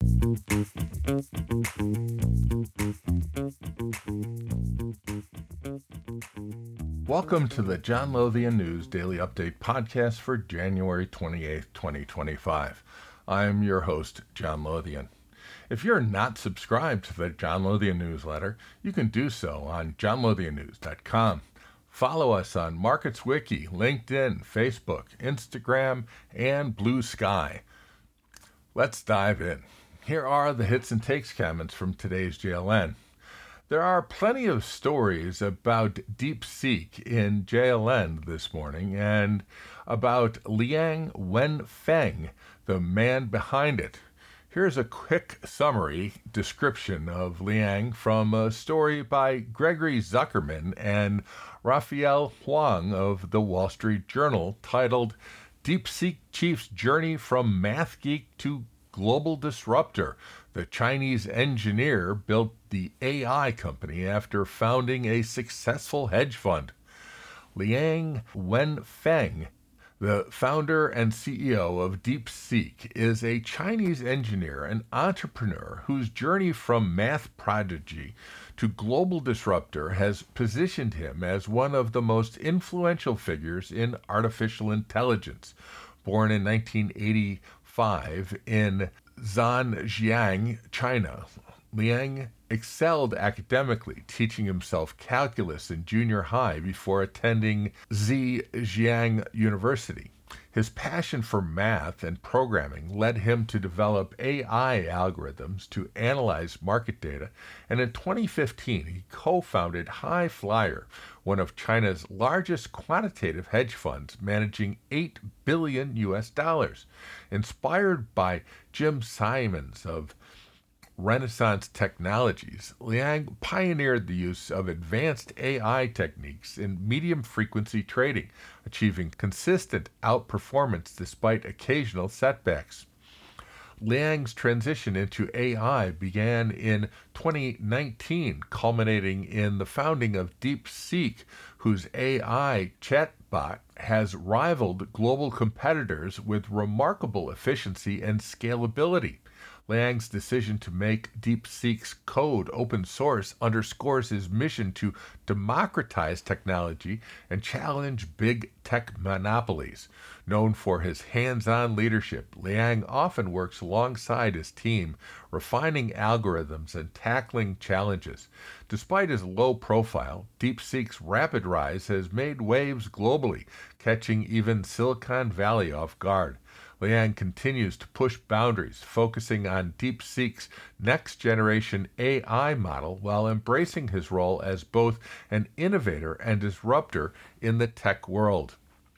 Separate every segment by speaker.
Speaker 1: Welcome to the John Lothian News Daily Update podcast for January 28th, 2025. I'm your host, John Lothian. If you're not subscribed to the John Lothian newsletter, you can do so on johnlothiannews.com. Follow us on MarketsWiki, LinkedIn, Facebook, Instagram, and Blue Sky. Let's dive in. Here are the hits and takes comments from today's JLN. There are plenty of stories about DeepSeek in JLN this morning and about Liang Wenfeng, the man behind it. Here's a quick summary description of Liang from a story by Gregory Zuckerman and Raphael Huang of the Wall Street Journal titled DeepSeek Chief's Journey from Math Geek to Global Disruptor. The Chinese engineer built the AI company after founding a successful hedge fund. Liang Wenfeng, the founder and CEO of DeepSeek, is a Chinese engineer and entrepreneur whose journey from math prodigy to global disruptor has positioned him as one of the most influential figures in artificial intelligence. Born in 1985 in Zhanjiang, China, Liang excelled academically, teaching himself calculus in junior high before attending Zhejiang University. His passion for math and programming led him to develop AI algorithms to analyze market data, and in 2015 he co-founded High Flyer, one of China's largest quantitative hedge funds, managing $8 billion. Inspired by Jim Simons of Renaissance Technologies, Liang pioneered the use of advanced AI techniques in medium-frequency trading, achieving consistent outperformance despite occasional setbacks. Liang's transition into AI began in 2019, culminating in the founding of DeepSeek, whose AI chatbot has rivaled global competitors with remarkable efficiency and scalability. Liang's decision to make DeepSeek's code open source underscores his mission to democratize technology and challenge big tech monopolies. Known for his hands-on leadership, Liang often works alongside his team, refining algorithms and tackling challenges. Despite his low profile, DeepSeek's rapid rise has made waves globally, catching even Silicon Valley off guard. Liang continues to push boundaries, focusing on DeepSeek's next-generation AI model while embracing his role as both an innovator and disruptor in the tech world.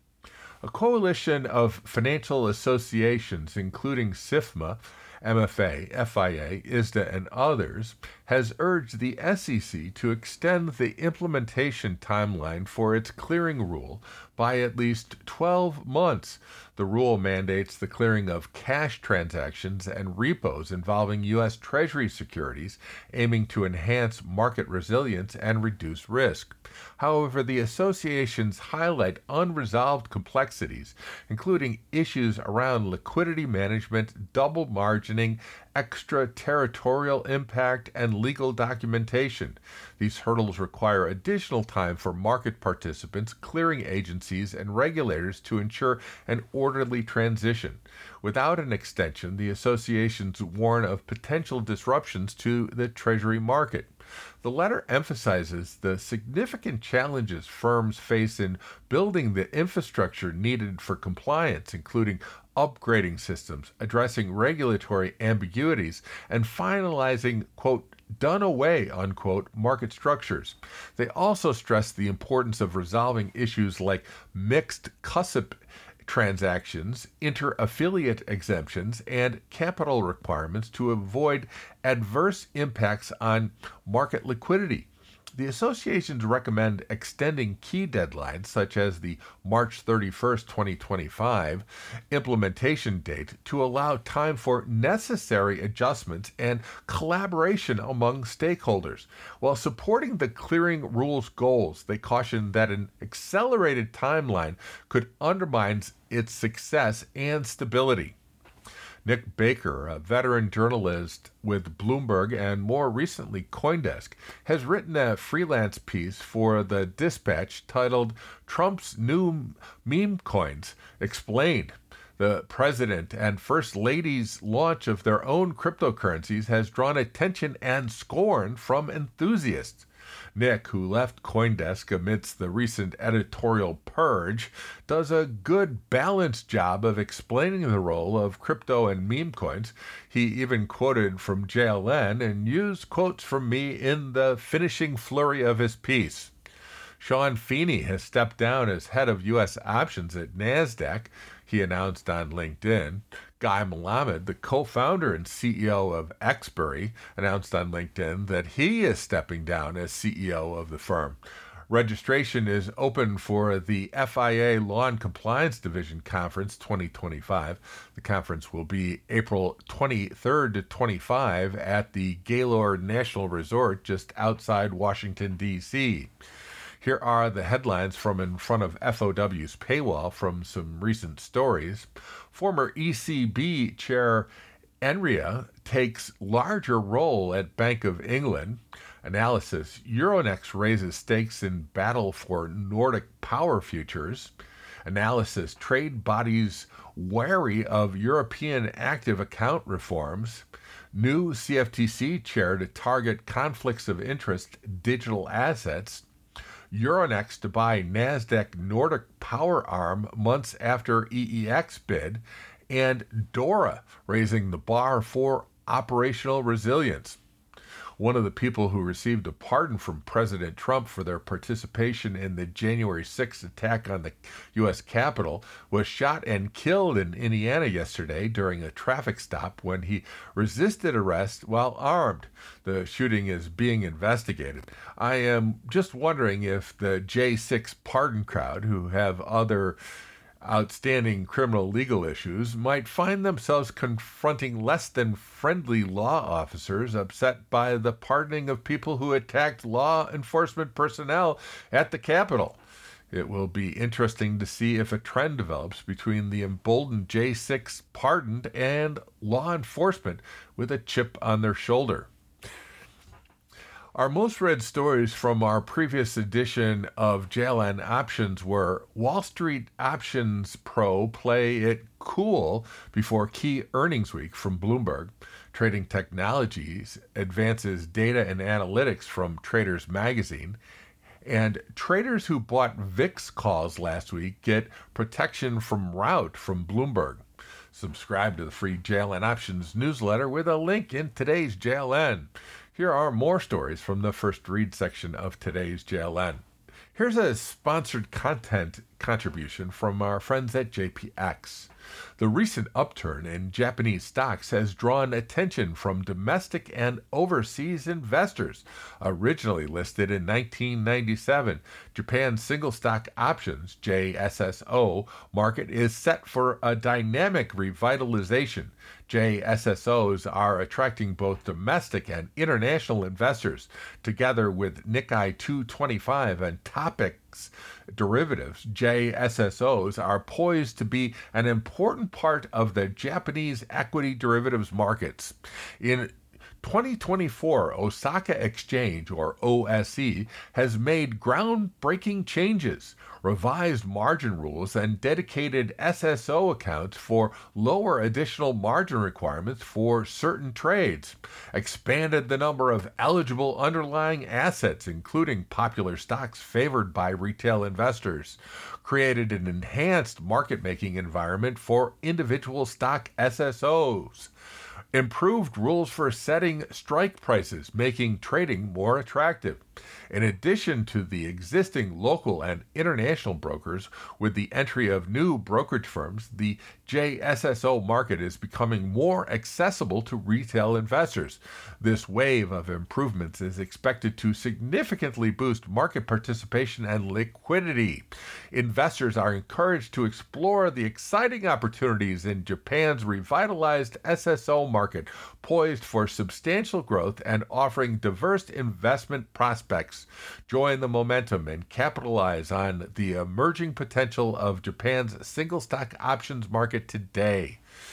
Speaker 1: A coalition of financial associations, including SIFMA, MFA, FIA, ISDA, and others, has urged the SEC to extend the implementation timeline for its clearing rule by at least 12 months. The rule mandates the clearing of cash transactions and repos involving U.S. Treasury securities, aiming to enhance market resilience and reduce risk. However, the associations highlight unresolved complexities, including issues around liquidity management, double margining, extraterritorial impact, and legal documentation. These hurdles require additional time for market participants, clearing agencies, and regulators to ensure an orderly transition. Without an extension, the associations warn of potential disruptions to the Treasury market. The letter emphasizes the significant challenges firms face in building the infrastructure needed for compliance, including upgrading systems, addressing regulatory ambiguities, and finalizing, quote, done away, unquote, market structures. They also stress the importance of resolving issues like mixed CUSIP transactions, inter-affiliate exemptions, and capital requirements to avoid adverse impacts on market liquidity. The associations recommend extending key deadlines such as the March 31st, 2025 implementation date to allow time for necessary adjustments and collaboration among stakeholders. While supporting the clearing rules goals, they caution that an accelerated timeline could undermine its success and stability. Nick Baker, a veteran journalist with Bloomberg and more recently CoinDesk, has written a freelance piece for the Dispatch titled Trump's New Meme Coins Explained. The president and first lady's launch of their own cryptocurrencies has drawn attention and scorn from enthusiasts. Nick, who left CoinDesk amidst the recent editorial purge, does a good balanced job of explaining the role of crypto and meme coins. He even quoted from JLN and used quotes from me in the finishing flurry of his piece. Sean Feeney has stepped down as head of U.S. options at NASDAQ, he announced on LinkedIn. Guy Melamed, the co-founder and CEO of Exbury, announced on LinkedIn that he is stepping down as CEO of the firm. Registration is open for the FIA Law and Compliance Division Conference 2025. The conference will be April 23rd to 25 at the Gaylord National Resort just outside Washington, D.C. Here are the headlines from in front of FOW's paywall from some recent stories. Former ECB Chair Enria takes larger role at Bank of England. Analysis, Euronext raises stakes in battle for Nordic power futures. Analysis, trade bodies wary of European active account reforms. New CFTC chair to target conflicts of interest digital assets. Euronext to buy NASDAQ Nordic power arm months after EEX bid, and DORA raising the bar for operational resilience. One of the people who received a pardon from President Trump for their participation in the January 6th attack on the U.S. Capitol was shot and killed in Indiana yesterday during a traffic stop when he resisted arrest while armed. The shooting is being investigated. I am just wondering if the J6 pardon crowd, who have other outstanding criminal legal issues, might find themselves confronting less than friendly law officers upset by the pardoning of people who attacked law enforcement personnel at the Capitol. It will be interesting to see if a trend develops between the emboldened J6 pardoned and law enforcement with a chip on their shoulder. Our most read stories from our previous edition of JLN Options were Wall Street Options Pro play it cool before key earnings week from Bloomberg. Trading Technologies advances data and analytics from Traders Magazine. And traders who bought VIX calls last week get protection from rout from Bloomberg. Subscribe to the free JLN Options newsletter with a link in today's JLN. Here are more stories from the first read section of today's JLN. Here's a sponsored content contribution from our friends at JPX. The recent upturn in Japanese stocks has drawn attention from domestic and overseas investors. Originally listed in 1997, Japan's single stock options, JSSO, market is set for a dynamic revitalization. JSSOs are attracting both domestic and international investors. Together with Nikkei 225 and Topix derivatives, JSSOs are poised to be an important part of the Japanese equity derivatives markets. In 2024, Osaka Exchange, or OSE, has made groundbreaking changes, revised margin rules, and dedicated SSO accounts for lower additional margin requirements for certain trades, expanded the number of eligible underlying assets, including popular stocks favored by retail investors, created an enhanced market-making environment for individual stock SSOs, improved rules for setting strike prices, making trading more attractive. In addition to the existing local and international brokers, with the entry of new brokerage firms, the JSSO market is becoming more accessible to retail investors. This wave of improvements is expected to significantly boost market participation and liquidity. Investors are encouraged to explore the exciting opportunities in Japan's revitalized SSO market, poised for substantial growth and offering diverse investment prospects. Join the momentum and capitalize on the emerging potential of Japan's single stock options market today.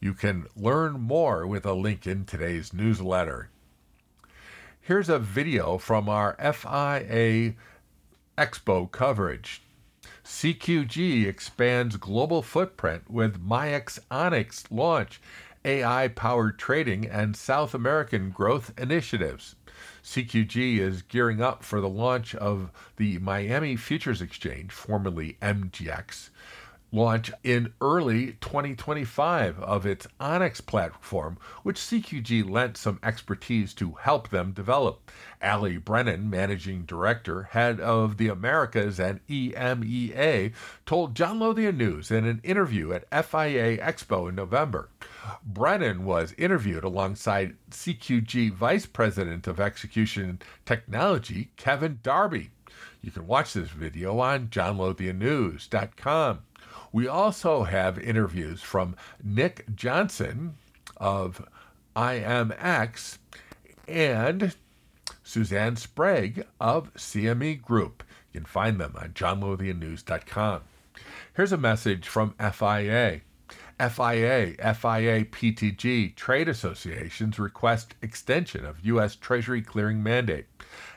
Speaker 1: You can learn more with a link in today's newsletter. Here's a video from our FIA Expo coverage. CQG expands global footprint with MAIEX Onyx launch, AI-powered trading, and South American growth initiatives. CQG is gearing up for the launch of the Miami Futures Exchange, formerly MGX, launch in early 2025 of its Onyx platform, which CQG lent some expertise to help them develop. Ali Brennan, managing director, head of the Americas and EMEA, told John Lothian News in an interview at FIA Expo in November. Brennan was interviewed alongside CQG Vice President of Execution Technology, Kevin Darby. You can watch this video on johnlothiannews.com. We also have interviews from Nick Johnson of IMX and Suzanne Sprague of CME Group. You can find them on johnlothiannews.com. Here's a message from FIA. FIA PTG trade associations request extension of U.S. Treasury clearing mandate.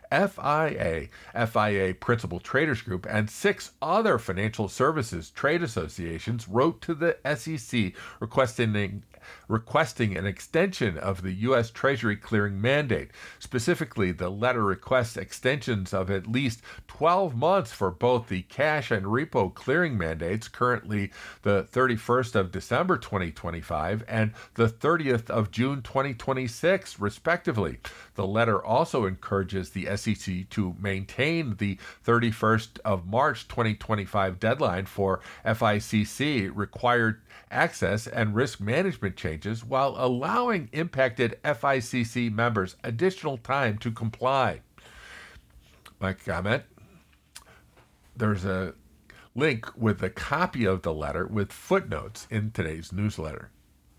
Speaker 1: FIA Principal Traders Group, and 6 other financial services trade associations wrote to the SEC requesting an extension of the U.S. Treasury clearing mandate. Specifically, the letter requests extensions of at least 12 months for both the cash and repo clearing mandates, currently the 31st of December 2025 and the 30th of June 2026, respectively. The letter also encourages the SEC to maintain the 31st of March 2025 deadline for FICC required access and risk management changes while allowing impacted FICC members additional time to comply. My comment, there's a link with a copy of the letter with footnotes in today's newsletter.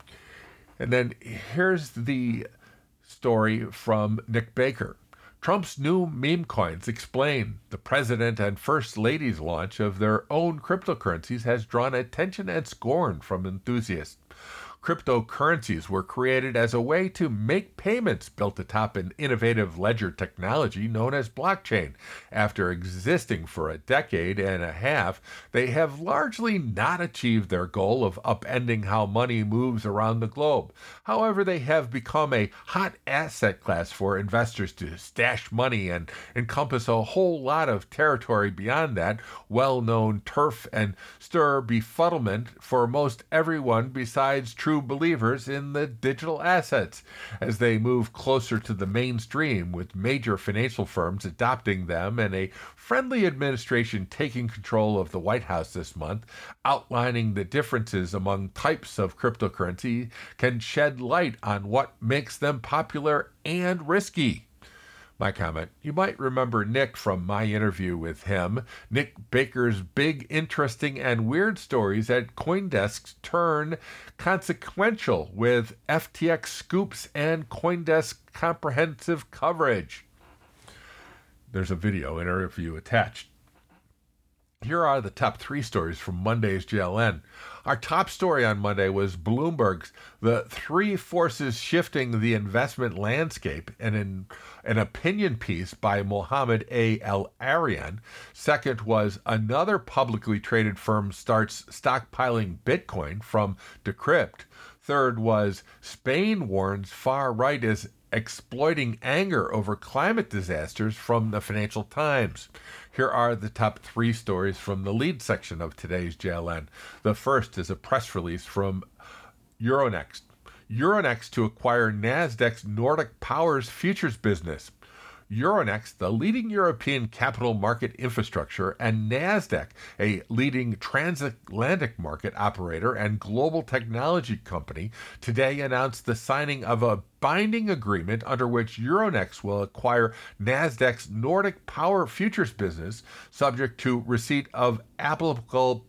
Speaker 1: And then here's the story from Nick Baker. Trump's new meme coins explain the president and first lady's launch of their own cryptocurrencies has drawn attention and scorn from enthusiasts. Cryptocurrencies were created as a way to make payments built atop an innovative ledger technology known as blockchain. After existing for a decade and a half, they have largely not achieved their goal of upending how money moves around the globe. However, they have become a hot asset class for investors to stash money and encompass a whole lot of territory beyond that, well-known turf and stir befuddlement for most everyone besides true believers in the digital assets as they move closer to the mainstream, with major financial firms adopting them and a friendly administration taking control of the White House this month, outlining the differences among types of cryptocurrency can shed light on what makes them popular and risky. My comment, you might remember Nick from my interview with him. Nick Baker's big, interesting, and weird stories at CoinDesk's turn consequential with FTX scoops and CoinDesk comprehensive coverage. There's a video interview attached. Here are the top 3 stories from Monday's JLN. Our top story on Monday was Bloomberg's The 3 Forces Shifting the Investment Landscape, and an opinion piece by Mohammed A. El-Arian. Second was Another Publicly Traded Firm Starts Stockpiling Bitcoin from Decrypt. Third was Spain Warns Far Right is Exploiting Anger Over Climate Disasters from the Financial Times. Here are the top 3 stories from the lead section of today's JLN. The first is a press release from Euronext. Euronext to acquire Nasdaq's Nordic Powers futures business. Euronext, the leading European capital market infrastructure, and Nasdaq, a leading transatlantic market operator and global technology company, today announced the signing of a binding agreement under which Euronext will acquire Nasdaq's Nordic Power futures business, subject to receipt of applicable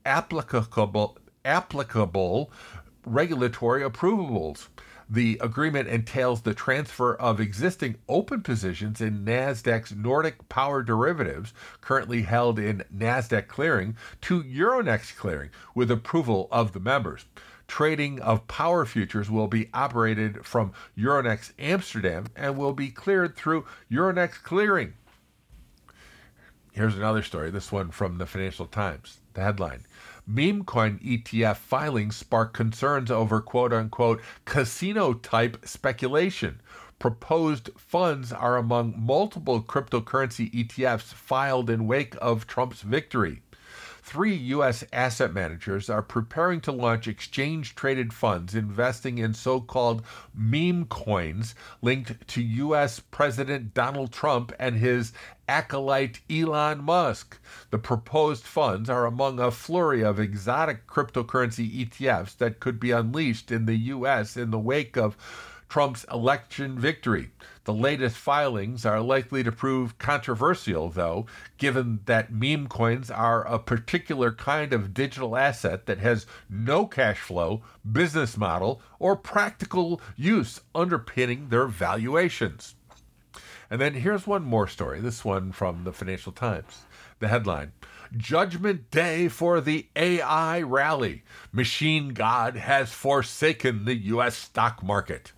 Speaker 1: regulatory approvals. The agreement entails the transfer of existing open positions in Nasdaq's Nordic Power derivatives, currently held in Nasdaq Clearing, to Euronext Clearing, with approval of the members. trading of power futures will be operated from Euronext Amsterdam and will be cleared through Euronext Clearing. Here's another story, this one from the Financial Times. The headline: Meme coin ETF filings spark concerns over quote-unquote casino-type speculation. Proposed funds are among multiple cryptocurrency ETFs filed in wake of Trump's victory. 3 U.S. asset managers are preparing to launch exchange-traded funds investing in so-called meme coins linked to U.S. President Donald Trump and his acolyte Elon Musk. The proposed funds are among a flurry of exotic cryptocurrency ETFs that could be unleashed in the U.S. in the wake of Trump's election victory. The latest filings are likely to prove controversial, though, given that meme coins are a particular kind of digital asset that has no cash flow, business model, or practical use underpinning their valuations. And then here's one more story, this one from the Financial Times. The headline: Judgment Day for the AI rally. Machine God has forsaken the U.S. stock market.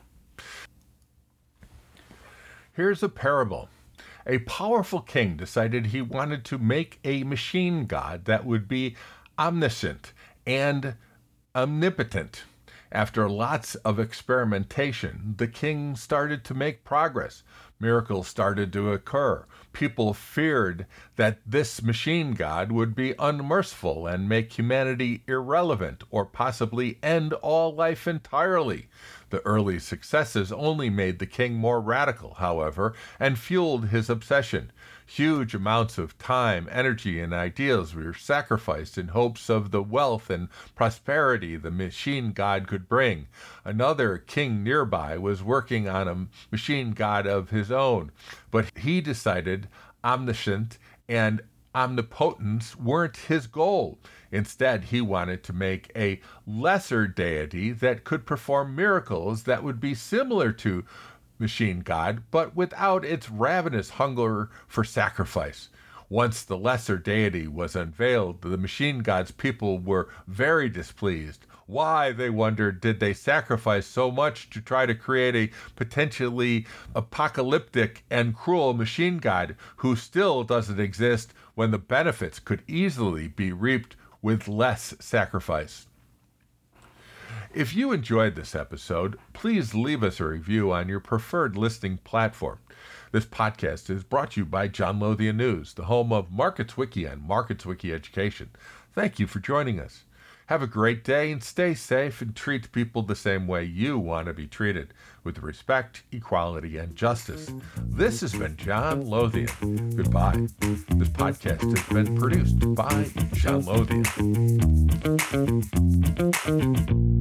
Speaker 1: Here's a parable. A powerful king decided he wanted to make a machine god that would be omniscient and omnipotent. After lots of experimentation, the king started to make progress. Miracles started to occur. People feared that this machine god would be unmerciful and make humanity irrelevant or possibly end all life entirely. The early successes only made the king more radical, however, and fueled his obsession. Huge amounts of time, energy, and ideas were sacrificed in hopes of the wealth and prosperity the machine god could bring. Another king nearby was working on a machine god of his own, but he decided omniscient and omnipotence weren't his goal. Instead, he wanted to make a lesser deity that could perform miracles that would be similar to machine god, but without its ravenous hunger for sacrifice. Once the lesser deity was unveiled, the machine god's people were very displeased. Why, they wondered, did they sacrifice so much to try to create a potentially apocalyptic and cruel machine god who still doesn't exist when the benefits could easily be reaped with less sacrifice? If you enjoyed this episode, please leave us a review on your preferred listening platform. This podcast is brought to you by John Lothian News, the home of Markets Wiki and Markets Wiki Education. Thank you for joining us. Have a great day and stay safe and treat people the same way you want to be treated, with respect, equality, and justice. This has been John Lothian. Goodbye. This podcast has been produced by John Lothian.